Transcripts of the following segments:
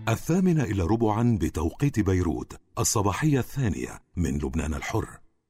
8:45 بتوقيت بيروت، الصباحية الثانية من لبنان الحر.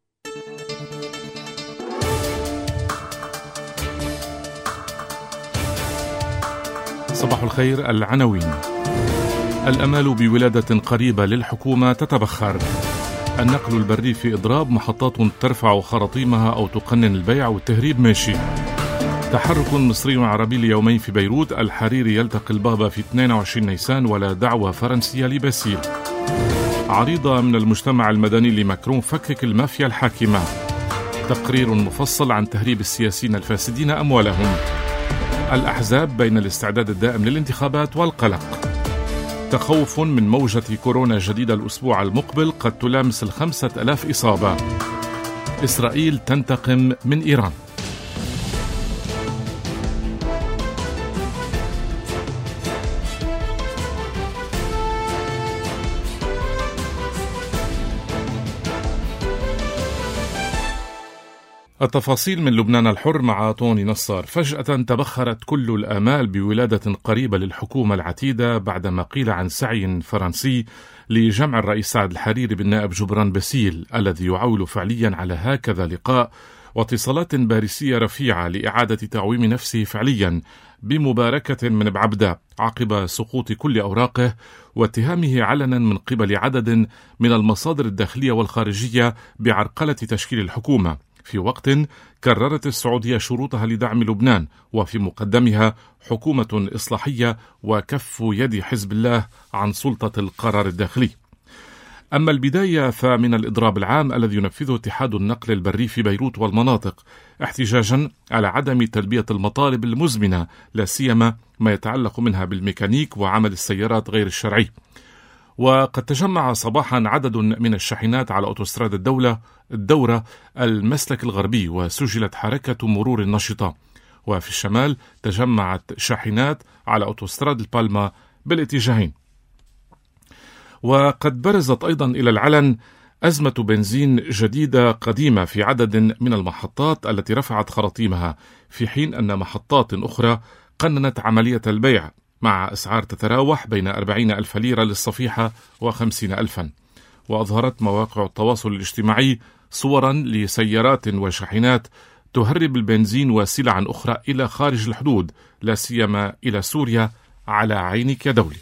صباح الخير. العناوين: الأمال بولادة قريبة للحكومة تتبخر، النقل البري في إضراب، محطات ترفع خراطيمها أو تقنن البيع والتهريب ماشي. تحرك مصري عربي ليومين في بيروت، الحريري يلتقي البابا في 22 نيسان ولا دعوة فرنسية لباسيل. عريضة من المجتمع المدني لماكرون فكك المافيا الحاكمة. تقرير مفصل عن تهريب السياسيين الفاسدين أموالهم. الأحزاب بين الاستعداد الدائم للانتخابات والقلق. تخوف من موجة كورونا جديدة الأسبوع المقبل قد تلامس 5000 إصابة. إسرائيل تنتقم من إيران. التفاصيل من لبنان الحر مع طوني نصار. فجأة تبخرت كل الآمال بولادة قريبة للحكومة العتيدة بعدما قيل عن سعي فرنسي لجمع الرئيس سعد الحريري بالنائب جبران باسيل الذي يعول فعليا على هكذا لقاء واتصالات باريسية رفيعة لإعادة تعويم نفسه فعليا بمباركة من بعبدة عقب سقوط كل أوراقه واتهامه علنا من قبل عدد من المصادر الداخلية والخارجية بعرقلة تشكيل الحكومة، في وقت كررت السعودية شروطها لدعم لبنان وفي مقدمها حكومة إصلاحية وكف يد حزب الله عن سلطة القرار الداخلي. أما البداية فمن الإضراب العام الذي ينفذه اتحاد النقل البري في بيروت والمناطق احتجاجا على عدم تلبية المطالب المزمنة، لا سيما ما يتعلق منها بالميكانيك وعمل السيارات غير الشرعي. وقد تجمع صباحا عدد من الشاحنات على أوتوستراد الدورة المسلك الغربي وسجلت حركة مرور نشطة، وفي الشمال تجمعت شاحنات على أوتوستراد البالما بالاتجاهين. وقد برزت أيضا إلى العلن أزمة بنزين جديدة قديمة في عدد من المحطات التي رفعت خراطيمها، في حين أن محطات أخرى قننت عملية البيع مع أسعار تتراوح بين 40,000 ليرة للصفيحة و50,000. وأظهرت مواقع التواصل الاجتماعي صورا لسيارات وشاحنات تهرب البنزين وسلعا أخرى إلى خارج الحدود، لا سيما إلى سوريا، على عينك يا دولي.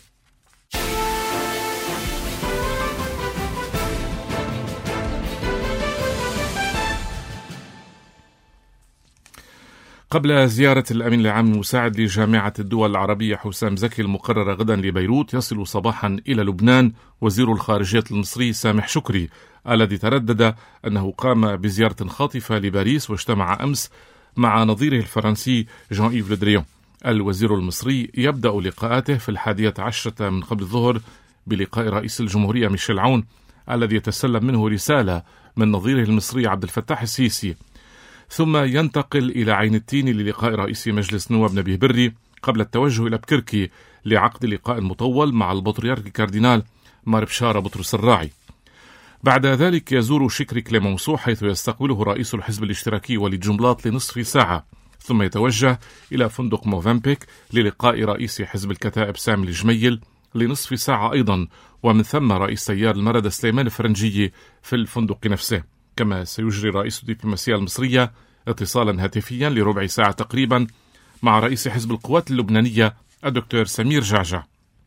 قبل زيارة الأمين العام المساعد لجامعة الدول العربية حسام زكي المقررة غدا لبيروت، يصل صباحا إلى لبنان وزير الخارجية المصري سامح شكري الذي تردد أنه قام بزيارة خاطفة لباريس واجتمع أمس مع نظيره الفرنسي جان إيف لدريون. الوزير المصري يبدأ لقاءاته في 11 من قبل الظهر بلقاء رئيس الجمهورية ميشيل عون الذي يتسلم منه رسالة من نظيره المصري عبد الفتاح السيسي، ثم ينتقل إلى عين التين للقاء رئيس مجلس نواب نبيه بري قبل التوجه إلى بكركي لعقد لقاء مطول مع البطريرك الكاردينال مار بشارة بطرس الراعي. بعد ذلك يزور شكري كليمونسو حيث يستقبله رئيس الحزب الاشتراكي وليد جنبلاط لنصف ساعة، ثم يتوجه إلى فندق موفنبيك للقاء رئيس حزب الكتائب سامي الجميل لنصف ساعة أيضا، ومن ثم رئيس تيار المردة سليمان الفرنجي في الفندق نفسه. كما سيجري رئيس الدبلوماسية المصرية اتصالا هاتفيا لربع ساعة تقريبا مع رئيس حزب القوات اللبنانية الدكتور سمير جعجع.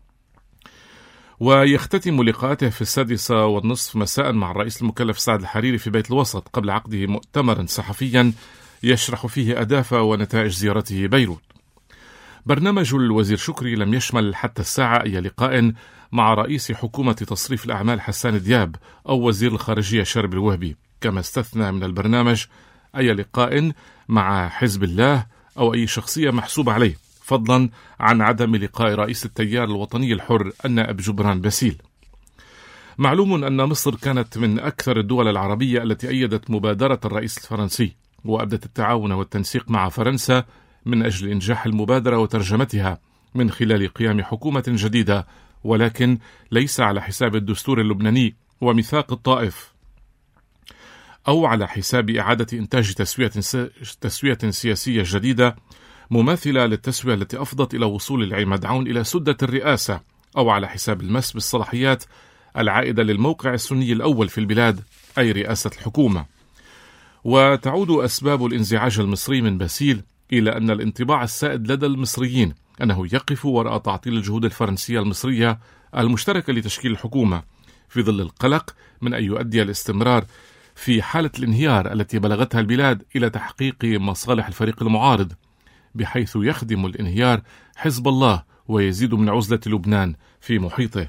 ويختتم لقاءاته في 6:30 مساء مع الرئيس المكلف سعد الحريري في بيت الوسط قبل عقده مؤتمرا صحفيا يشرح فيه أهداف ونتائج زيارته بيروت. برنامج الوزير شكري لم يشمل حتى الساعة أي لقاء مع رئيس حكومة تصريف الأعمال حسان دياب أو وزير الخارجية شارب الوهبي، كما استثنى من البرنامج أي لقاء مع حزب الله أو أي شخصية محسوبة عليه، فضلا عن عدم لقاء رئيس التيار الوطني الحر النائب جبران باسيل. معلوم أن مصر كانت من أكثر الدول العربية التي أيدت مبادرة الرئيس الفرنسي وأبدت التعاون والتنسيق مع فرنسا من أجل إنجاح المبادرة وترجمتها من خلال قيام حكومة جديدة، ولكن ليس على حساب الدستور اللبناني وميثاق الطائف أو على حساب إعادة إنتاج تسوية سياسية جديدة مماثلة للتسوية التي أفضت إلى وصول العماد عون إلى سدة الرئاسة أو على حساب المس بالصلاحيات العائدة للموقع السني الأول في البلاد، أي رئاسة الحكومة. وتعود أسباب الانزعاج المصري من باسيل إلى أن الانطباع السائد لدى المصريين أنه يقف وراء تعطيل الجهود الفرنسية المصرية المشتركة لتشكيل الحكومة، في ظل القلق من أن يؤدي الاستمرار في حالة الانهيار التي بلغتها البلاد إلى تحقيق مصالح الفريق المعارض، بحيث يخدم الانهيار حزب الله ويزيد من عزلة لبنان في محيطه.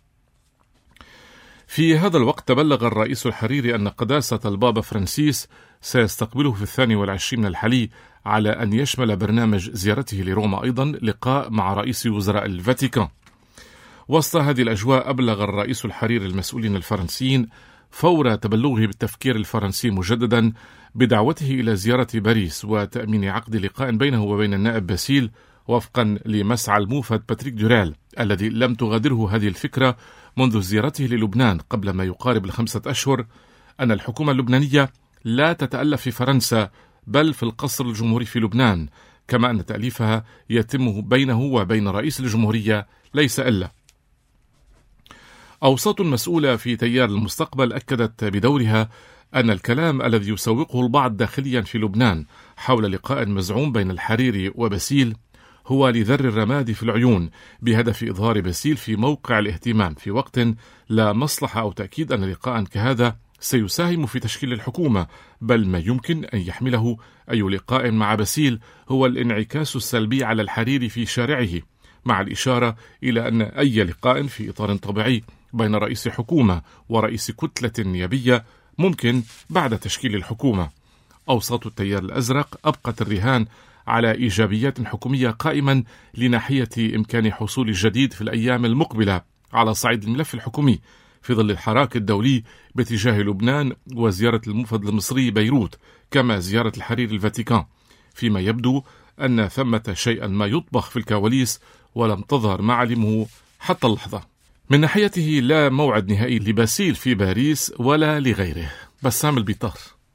في هذا الوقت تبلغ الرئيس الحريري أن قداسة البابا فرانسيس سيستقبله في 22 من الحلي، على أن يشمل برنامج زيارته لروما أيضا لقاء مع رئيس وزراء الفاتيكان. وسط هذه الأجواء أبلغ الرئيس الحريري المسؤولين الفرنسيين فور تبلغه بالتفكير الفرنسي مجددا بدعوته إلى زيارة باريس وتأمين عقد لقاء بينه وبين النائب باسيل، وفقا لمسعى الموفد باتريك دوريل الذي لم تغادره هذه الفكرة منذ زيارته للبنان قبل ما يقارب 5 أشهر، أن الحكومة اللبنانية لا تتألف في فرنسا بل في القصر الجمهوري في لبنان، كما أن تأليفها يتم بينه وبين رئيس الجمهورية ليس إلا. أوساط مسؤولة في تيار المستقبل أكدت بدورها أن الكلام الذي يسوقه البعض داخليا في لبنان حول لقاء مزعوم بين الحريري وباسيل هو لذر الرماد في العيون، بهدف إظهار باسيل في موقع الاهتمام في وقت لا مصلحة أو تأكيد أن لقاء كهذا سيساهم في تشكيل الحكومة، بل ما يمكن أن يحمله أي لقاء مع باسيل هو الانعكاس السلبي على الحريري في شارعه، مع الإشارة إلى أن أي لقاء في إطار طبيعي بين رئيس حكومة ورئيس كتلة نيابية ممكن بعد تشكيل الحكومة. أوساط التيار الأزرق أبقت الرهان على إيجابيات حكومية قائما لناحية إمكان حصول الجديد في الأيام المقبلة على صعيد الملف الحكومي، في ظل الحراك الدولي باتجاه لبنان وزيارة الموفد المصري بيروت، كما زيارة الحريري الفاتيكان، فيما يبدو أن ثمة شيئا ما يطبخ في الكواليس ولم تظهر معالمه حتى اللحظة. من ناحيته لا موعد نهائي لباسيل في باريس ولا لغيره. بسام البيطار.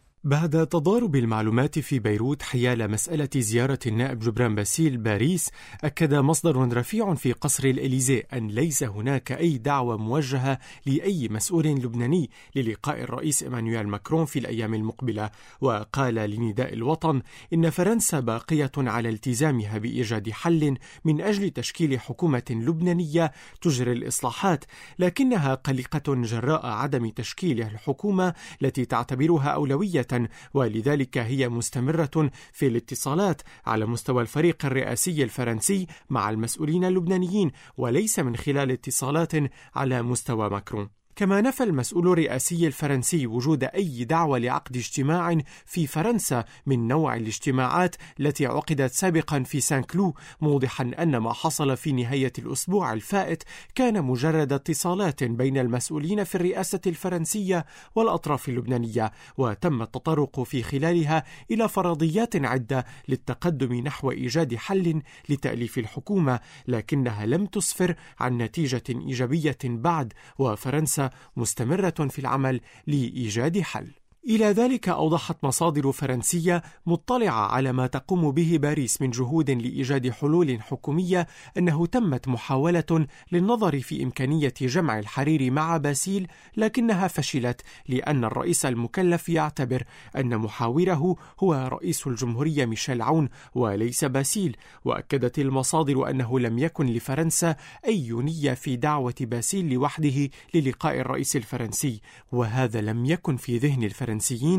بعد تضارب المعلومات في بيروت حيال مسألة زيارة النائب جبران باسيل باريس، أكد مصدر رفيع في قصر الإليزيه أن ليس هناك أي دعوة موجهة لأي مسؤول لبناني للقاء الرئيس إيمانويل ماكرون في الأيام المقبلة. وقال لنداء الوطن إن فرنسا باقية على التزامها بإيجاد حل من أجل تشكيل حكومة لبنانية تجري الإصلاحات، لكنها قلقة جراء عدم تشكيل الحكومة التي تعتبرها أولوية، ولذلك هي مستمرة في الاتصالات على مستوى الفريق الرئاسي الفرنسي مع المسؤولين اللبنانيين، وليس من خلال اتصالات على مستوى ماكرون. كما نفى المسؤول الرئاسي الفرنسي وجود أي دعوة لعقد اجتماع في فرنسا من نوع الاجتماعات التي عقدت سابقا في سان كلو، موضحا أن ما حصل في نهاية الأسبوع الفائت كان مجرد اتصالات بين المسؤولين في الرئاسة الفرنسية والأطراف اللبنانية، وتم التطرق في خلالها إلى فرضيات عدة للتقدم نحو إيجاد حل لتأليف الحكومة، لكنها لم تسفر عن نتيجة إيجابية بعد، وفرنسا مستمرة في العمل لإيجاد حل. إلى ذلك أوضحت مصادر فرنسية مطلعة على ما تقوم به باريس من جهود لإيجاد حلول حكومية أنه تمت محاولة للنظر في إمكانية جمع الحريري مع باسيل، لكنها فشلت لأن الرئيس المكلف يعتبر أن محاوره هو رئيس الجمهورية ميشيل عون وليس باسيل. وأكدت المصادر أنه لم يكن لفرنسا أي نية في دعوة باسيل لوحده للقاء الرئيس الفرنسي، وهذا لم يكن في ذهن الفرنسيين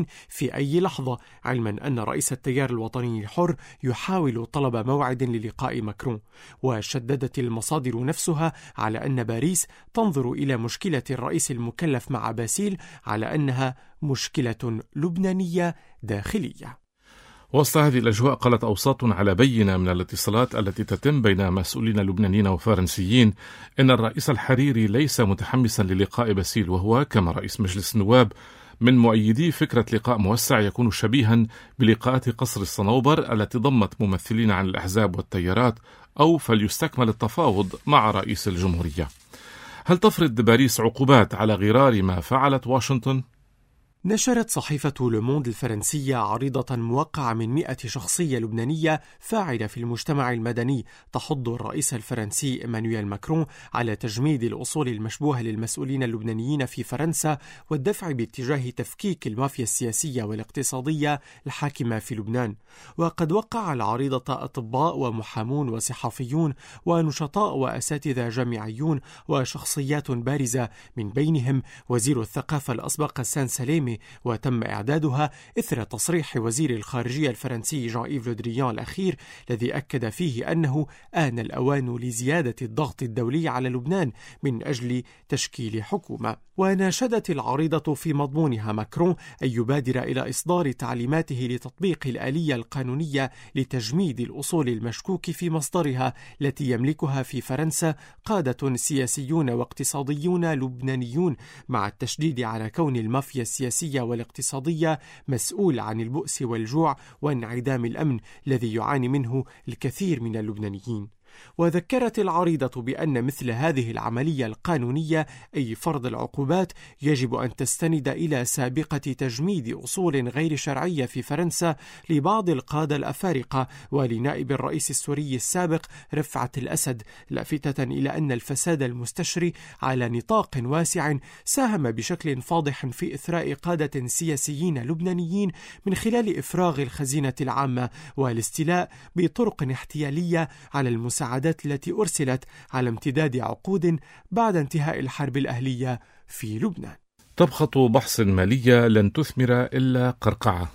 في أي لحظة، علما أن رئيس التيار الوطني الحر يحاول طلب موعد للقاء ماكرون. وشددت المصادر نفسها على أن باريس تنظر إلى مشكلة الرئيس المكلف مع باسيل على أنها مشكلة لبنانية داخلية. وسط هذه الأجواء قالت أوساط على بينة من الاتصالات التي تتم بين مسؤولين لبنانيين وفرنسيين إن الرئيس الحريري ليس متحمسا للقاء باسيل، وهو كما رئيس مجلس النواب من مؤيدي فكرة لقاء موسع يكون شبيها بلقاءات قصر الصنوبر التي ضمت ممثلين عن الأحزاب والتيارات، أو فليستكمل التفاوض مع رئيس الجمهورية. هل تفرض باريس عقوبات على غرار ما فعلت واشنطن؟ نشرت صحيفة لوموند الفرنسية عريضة موقعة من 100 شخصية لبنانية فاعلة في المجتمع المدني تحض الرئيس الفرنسي إيمانويل ماكرون على تجميد الأصول المشبوهة للمسؤولين اللبنانيين في فرنسا والدفع باتجاه تفكيك المافيا السياسية والاقتصادية الحاكمة في لبنان. وقد وقع العريضة أطباء ومحامون وصحفيون ونشطاء وأساتذة جامعيون وشخصيات بارزة، من بينهم وزير الثقافة الأسبق سان سليمي، وتم إعدادها إثر تصريح وزير الخارجية الفرنسي جان إيف لو دريان الأخير الذي أكد فيه أنه آن الأوان لزيادة الضغط الدولي على لبنان من أجل تشكيل حكومة. وناشدت العريضة في مضمونها ماكرون أن يبادر إلى إصدار تعليماته لتطبيق الآلية القانونية لتجميد الأصول المشكوك في مصدرها التي يملكها في فرنسا قادة سياسيون واقتصاديون لبنانيون، مع التشديد على كون المافيا السياسية والاقتصادية مسؤول عن البؤس والجوع وانعدام الأمن الذي يعاني منه الكثير من اللبنانيين. وذكرت العريضة بأن مثل هذه العملية القانونية أي فرض العقوبات يجب أن تستند إلى سابقة تجميد أصول غير شرعية في فرنسا لبعض القادة الأفارقة ولنائب الرئيس السوري السابق رفعت الأسد، لافتة إلى أن الفساد المستشري على نطاق واسع ساهم بشكل فاضح في إثراء قادة سياسيين لبنانيين من خلال إفراغ الخزينة العامة والاستيلاء بطرق احتيالية على المساعدات التي أرسلت على امتداد عقود بعد انتهاء الحرب الأهلية في لبنان. طبخة بحث مالية لن تثمر إلا قرقعة.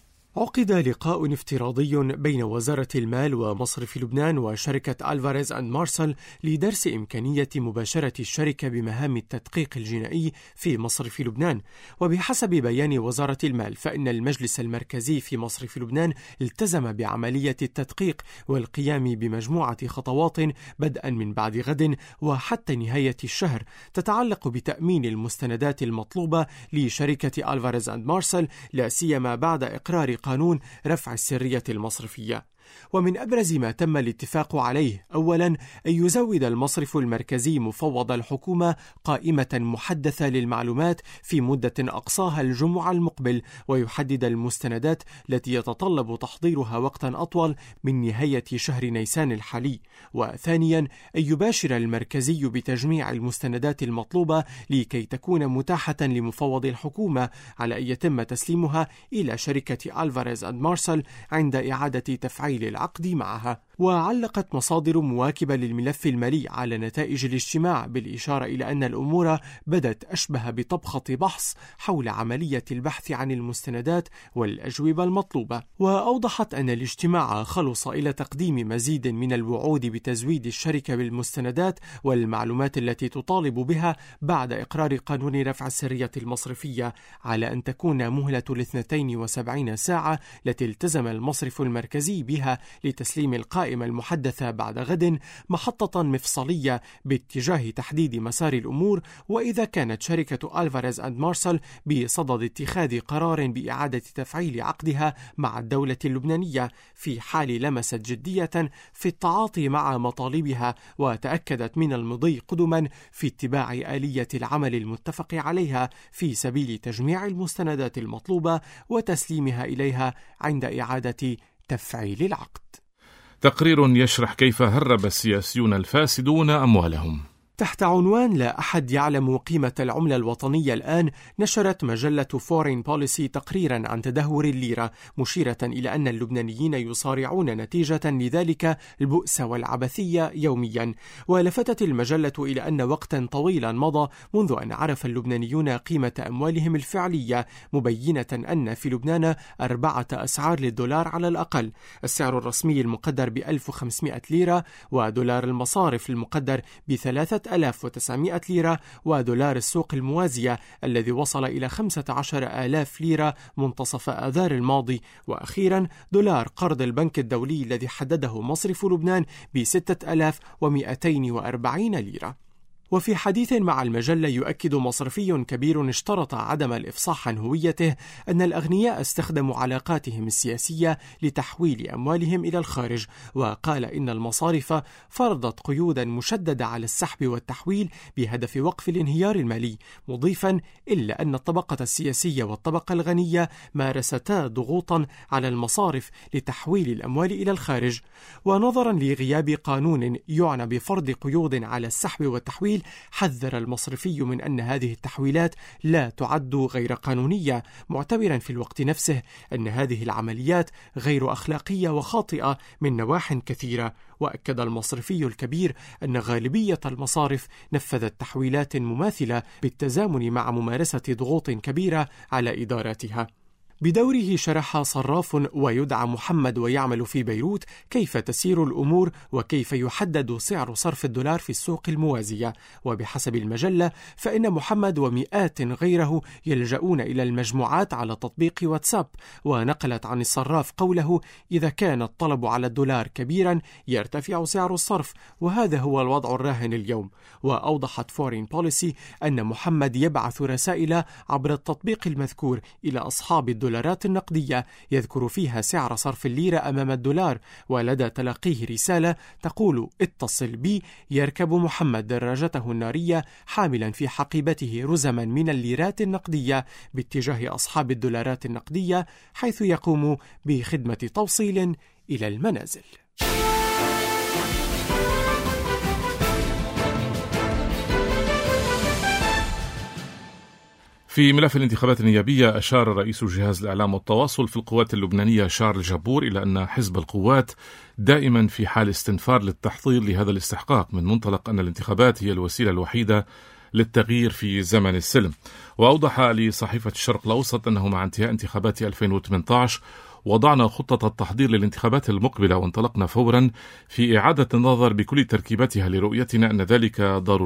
عقد لقاء افتراضي بين وزارة المال ومصرف لبنان وشركة ألفاريز أند مارسل لدرس إمكانية مباشرة الشركة بمهام التدقيق الجنائي في مصرف لبنان. وبحسب بيان وزارة المال فإن المجلس المركزي في مصرف لبنان التزم بعملية التدقيق والقيام بمجموعة خطوات بدءا من بعد غد وحتى نهاية الشهر تتعلق بتأمين المستندات المطلوبة لشركة ألفاريز أند مارسل، لا سيما بعد إقرار قانون رفع السرية المصرفية. ومن أبرز ما تم الاتفاق عليه أولا أن يزود المصرف المركزي مفوض الحكومة قائمة محدثة للمعلومات في مدة أقصاها الجمعة المقبل، ويحدد المستندات التي يتطلب تحضيرها وقتا أطول من نهاية شهر نيسان الحالي. وثانيا أن يباشر المركزي بتجميع المستندات المطلوبة لكي تكون متاحة لمفوض الحكومة على أن يتم تسليمها إلى شركة ألفاريز أند مارسل عند إعادة تفعيل العقد معها. وعلقت مصادر مواكبة للملف المالي على نتائج الاجتماع بالإشارة إلى أن الأمور بدت أشبه بطبخة بحث حول عملية البحث عن المستندات والأجوبة المطلوبة. وأوضحت أن الاجتماع خلص إلى تقديم مزيد من الوعود بتزويد الشركة بالمستندات والمعلومات التي تطالب بها بعد إقرار قانون رفع السرية المصرفية، على أن تكون مهلة 72 ساعة التي التزم المصرف المركزي بها لتسليم القائمة المحدثة بعد غد محطة مفصلية باتجاه تحديد مسار الأمور، وإذا كانت شركة ألفاريز أند مارسل بصدد اتخاذ قرار بإعادة تفعيل عقدها مع الدولة اللبنانية في حال لمست جدية في التعاطي مع مطالبها وتأكدت من المضي قدما في اتباع آلية العمل المتفق عليها في سبيل تجميع المستندات المطلوبة وتسليمها إليها عند إعادة تفعيل العقد. تقرير يشرح كيف هرب السياسيون الفاسدون أموالهم. تحت عنوان لا أحد يعلم قيمة العملة الوطنية الآن، نشرت مجلة فورين بوليسي تقريرا عن تدهور الليرة، مشيرة إلى أن اللبنانيين يصارعون نتيجة لذلك البؤس والعبثية يوميا. ولفتت المجلة إلى أن وقتا طويلا مضى منذ أن عرف اللبنانيون قيمة أموالهم الفعلية، مبينة أن في لبنان 4 أسعار للدولار على الأقل: السعر الرسمي المقدر ب1500 ليرة، ودولار المصارف المقدر ب3900 ليرة، ودولار السوق الموازية الذي وصل إلى 15,000 ليرة منتصف آذار الماضي، وأخيرا دولار قرض البنك الدولي الذي حدده مصرف لبنان ب6240 ليرة. وفي حديث مع المجلة يؤكد مصرفي كبير اشترط عدم الإفصاح عن هويته أن الأغنياء استخدموا علاقاتهم السياسية لتحويل أموالهم إلى الخارج، وقال إن المصارف فرضت قيودا مشددة على السحب والتحويل بهدف وقف الانهيار المالي، مضيفا إلا أن الطبقة السياسية والطبقة الغنية مارستا ضغوطا على المصارف لتحويل الأموال إلى الخارج. ونظرا لغياب قانون يعنى بفرض قيود على السحب والتحويل، حذر المصرفي من أن هذه التحويلات لا تعد غير قانونية، معتبرا في الوقت نفسه أن هذه العمليات غير أخلاقية وخاطئة من نواح كثيرة. وأكد المصرفي الكبير أن غالبية المصارف نفذت تحويلات مماثلة بالتزامن مع ممارسة ضغوط كبيرة على إداراتها. بدوره شرح صراف ويدعى محمد ويعمل في بيروت كيف تسير الأمور وكيف يحدد سعر صرف الدولار في السوق الموازية. وبحسب المجلة فإن محمد ومئات غيره يلجؤون إلى المجموعات على تطبيق واتساب. ونقلت عن الصراف قوله: إذا كان الطلب على الدولار كبيرا يرتفع سعر الصرف، وهذا هو الوضع الراهن اليوم. وأوضحت فورين بوليسي أن محمد يبعث رسائل عبر التطبيق المذكور إلى أصحاب الدولارات النقدية يذكر فيها سعر صرف الليرة أمام الدولار، ولدى تلقيه رسالة تقول: اتصل بي. يركب محمد دراجته النارية حاملا في حقيبته رزما من الليرات النقدية باتجاه أصحاب الدولارات النقدية، حيث يقوم بخدمة توصيل إلى المنازل. في ملف الانتخابات النيابية، أشار رئيس جهاز الإعلام والتواصل في القوات اللبنانية شارل جبور إلى أن حزب القوات دائما في حال استنفار للتحضير لهذا الاستحقاق، من منطلق أن الانتخابات هي الوسيلة الوحيدة للتغيير في زمن السلم. وأوضح لصحيفة الشرق الأوسط أنه مع انتهاء انتخابات 2018 وضعنا خطة التحضير للانتخابات المقبلة، وانطلقنا فورا في إعادة النظر بكل تركيبتها لرؤيتنا أن ذلك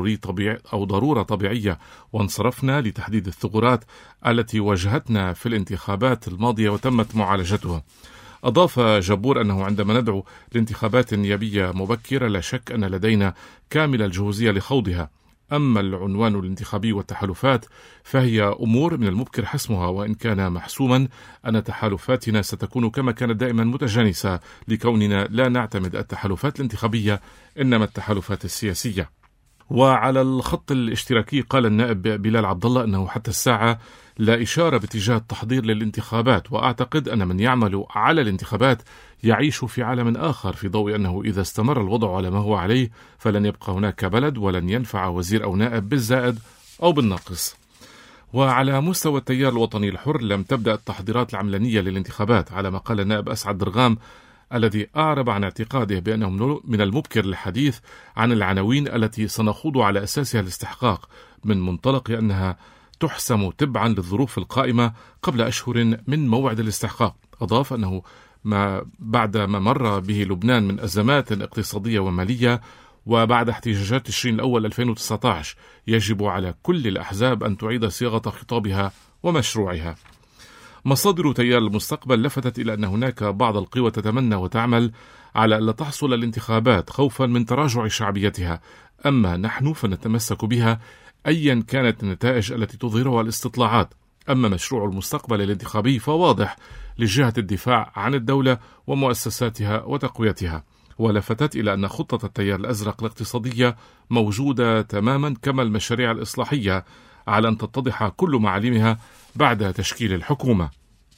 ضرورة طبيعية، وانصرفنا لتحديد الثغرات التي واجهتنا في الانتخابات الماضية وتمت معالجتها. أضاف جبور أنه عندما ندعو لانتخابات نيابية مبكرة لا شك أن لدينا كامل الجهوزية لخوضها. أما العنوان الانتخابي والتحالفات فهي أمور من المبكر حسمها، وإن كان محسوما أن تحالفاتنا ستكون كما كانت دائما متجانسة، لكوننا لا نعتمد التحالفات الانتخابية إنما التحالفات السياسية. وعلى الخط الاشتراكي قال النائب بلال عبد الله أنه حتى الساعة لا إشارة باتجاه التحضير للانتخابات، وأعتقد أن من يعمل على الانتخابات يعيش في عالم آخر، في ضوء أنه إذا استمر الوضع على ما هو عليه فلن يبقى هناك بلد ولن ينفع وزير أو نائب بالزائد أو بالناقص. وعلى مستوى التيار الوطني الحر لم تبدأ التحضيرات العملانية للانتخابات، على ما قال النائب أسعد درغام الذي أعرب عن اعتقاده بأنه من المبكر الحديث عن العناوين التي سنخوض على أساسها الاستحقاق، من منطلق أنها تحسم تبعا للظروف القائمة قبل أشهر من موعد الاستحقاق. أضاف أنه بعد ما مر به لبنان من أزمات اقتصادية ومالية، وبعد احتجاجات تشرين الأول 2019 يجب على كل الأحزاب أن تعيد صياغة خطابها ومشروعها. مصادر تيار المستقبل لفتت إلى أن هناك بعض القوى تتمنى وتعمل على ألا تحصل الانتخابات خوفا من تراجع شعبيتها، أما نحن فنتمسك بها أيا كانت النتائج التي تظهرها الاستطلاعات. أما مشروع المستقبل الانتخابي فواضح لجهة الدفاع عن الدولة ومؤسساتها وتقويتها. ولفتت إلى أن خطة التيار الأزرق الاقتصادية موجودة تماما كما المشاريع الإصلاحية، على أن تتضح كل معالمها بعد تشكيل الحكومة.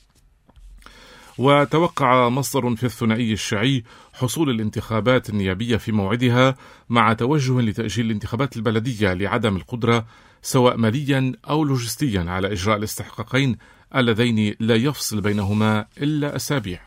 وتوقع مصدر في الثنائي الشيعي حصول الانتخابات النيابية في موعدها، مع توجه لتأجيل الانتخابات البلدية لعدم القدرة سواء ماليا أو لوجستيا على إجراء الاستحقاقين اللذين لا يفصل بينهما إلا أسابيع.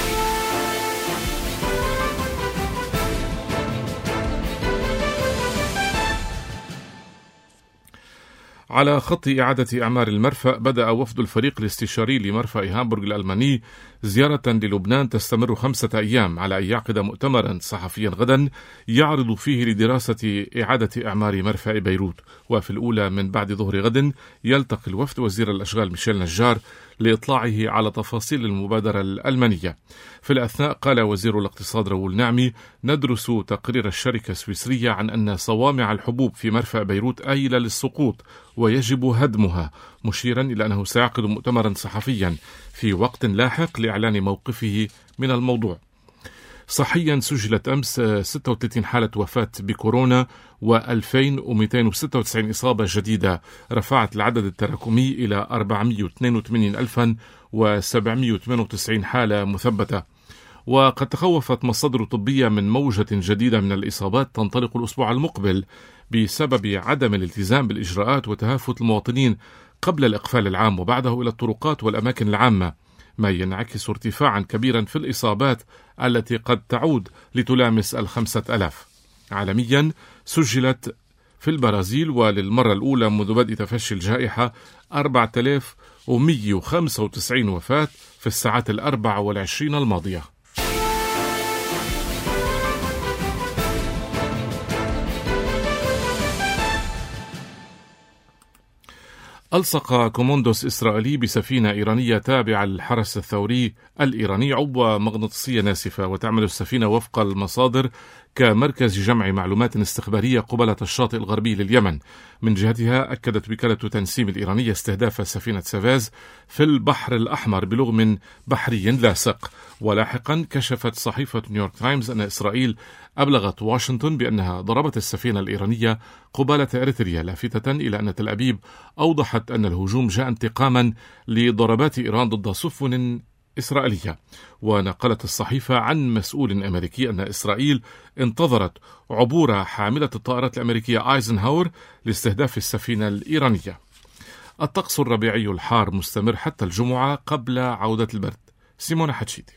على خط إعادة إعمار المرفأ، بدأ وفد الفريق الاستشاري لمرفأ هامبورغ الألماني زيارة للبنان تستمر 5 أيام، على أن يعقد مؤتمرا صحفيا غدا يعرض فيه لدراسة إعادة إعمار مرفأ بيروت. وفي الأولى من بعد ظهر غد يلتقي الوفد وزير الأشغال ميشيل نجار لإطلاعه على تفاصيل المبادرة الألمانية. في الأثناء قال وزير الاقتصاد راؤول نعمي: ندرس تقرير الشركة السويسرية عن أن صوامع الحبوب في مرفأ بيروت آيلة للسقوط ويجب هدمها، مشيرا إلى أنه سيعقد مؤتمرا صحفيا في وقت لاحق لإعلان موقفه من الموضوع. صحيا سجلت أمس 36 حالة وفاة بكورونا و2296 إصابة جديدة، رفعت العدد التراكمي إلى 482,798 حالة مثبتة. وقد تخوفت مصادر طبية من موجة جديدة من الإصابات تنطلق الأسبوع المقبل بسبب عدم الالتزام بالإجراءات وتهافت المواطنين قبل الإقفال العام وبعده إلى الطرقات والأماكن العامة، ما ينعكس ارتفاعا كبيرا في الإصابات التي قد تعود لتلامس 5,000. عالميا سجلت في البرازيل وللمرة الأولى منذ بدء تفشي الجائحة 4,195 وفاة في الساعات 24 الماضية. ألصق كوموندوس إسرائيلي بسفينة إيرانية تابعة للحرس الثوري الإيراني عبوة مغناطيسية ناسفة، وتعمل السفينة وفق المصادر كمركز جمع معلومات استخبارية قبالة الشاطئ الغربي لليمن. من جهتها أكدت وكالة تنسيم الإيرانية استهداف سفينة سافاز في البحر الأحمر بلغم بحري لاصق. ولاحقا كشفت صحيفة نيويورك تايمز أن إسرائيل أبلغت واشنطن بأنها ضربت السفينة الإيرانية قبالة إريتريا، لافتة إلى أن تل أبيب أوضحت أن الهجوم جاء انتقاما لضربات إيران ضد سفن إسرائيلية. ونقلت الصحيفة عن مسؤول أمريكي أن إسرائيل انتظرت عبور حاملة الطائرات الأمريكية آيزنهاور لاستهداف السفينة الإيرانية. الطقس الربيعي الحار مستمر حتى الجمعة قبل عودة البرد. سيمونة حتشيدي.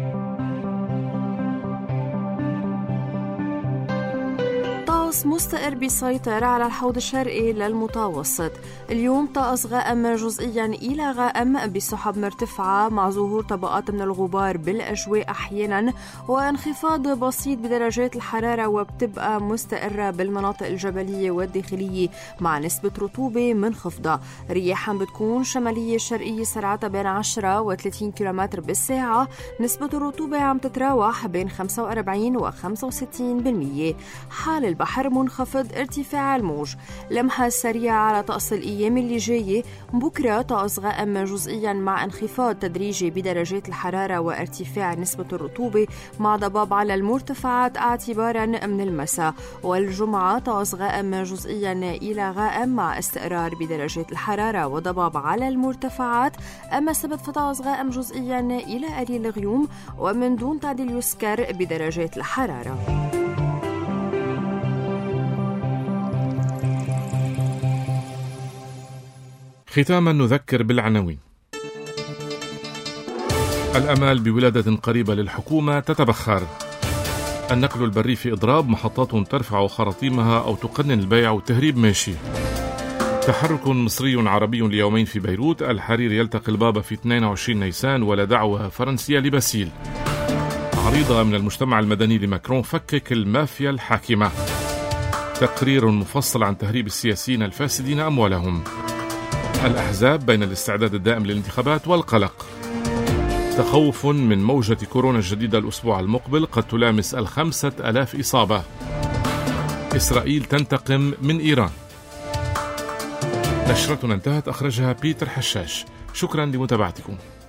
مستقر بيسيطر على الحوض الشرقي للمتوسط. اليوم طقس غائم جزئيا إلى غائم بسحب مرتفعة مع ظهور طبقات من الغبار بالأجواء أحيانا وانخفاض بسيط بدرجات الحرارة، وبتبقى مستقرة بالمناطق الجبلية والداخلية مع نسبة رطوبة منخفضة. رياحا بتكون شمالية شرقية سرعتها بين 10 و 30 كيلومتر بالساعة. نسبة الرطوبة عم تتراوح بين 45 و 65%. حال البحر منخفض ارتفاع الموج. لمحة سريعة على طقس الأيام اللي جاية. بكرة طقس غائم جزئيا مع انخفاض تدريجي بدرجات الحرارة وارتفاع نسبة الرطوبة مع ضباب على المرتفعات اعتبارا من المساء. والجمعة طقس غائم جزئيا إلى غائم مع استقرار بدرجات الحرارة وضباب على المرتفعات. أما السبت فطقس غائم جزئيا إلى قليل غيوم ومن دون تعديل يذكر بدرجات الحرارة. ختاما نذكر بالعناوين. الأمال بولادة قريبة للحكومة تتبخر. النقل البري في إضراب، محطات ترفع خراطيمها أو تقنن البيع والتهريب ماشي. تحرك مصري عربي ليومين في بيروت. الحريري يلتقي البابا في 22 نيسان ولا دعوة فرنسية لباسيل. عريضة من المجتمع المدني لماكرون: فكك المافيا الحاكمة. تقرير مفصل عن تهريب السياسيين الفاسدين أموالهم. الأحزاب بين الاستعداد الدائم للانتخابات والقلق. تخوف من موجة كورونا الجديدة الأسبوع المقبل قد تلامس 5,000 إصابة. إسرائيل تنتقم من إيران. نشرتنا انتهت، أخرجها بيتر حشاش. شكرا لمتابعتكم.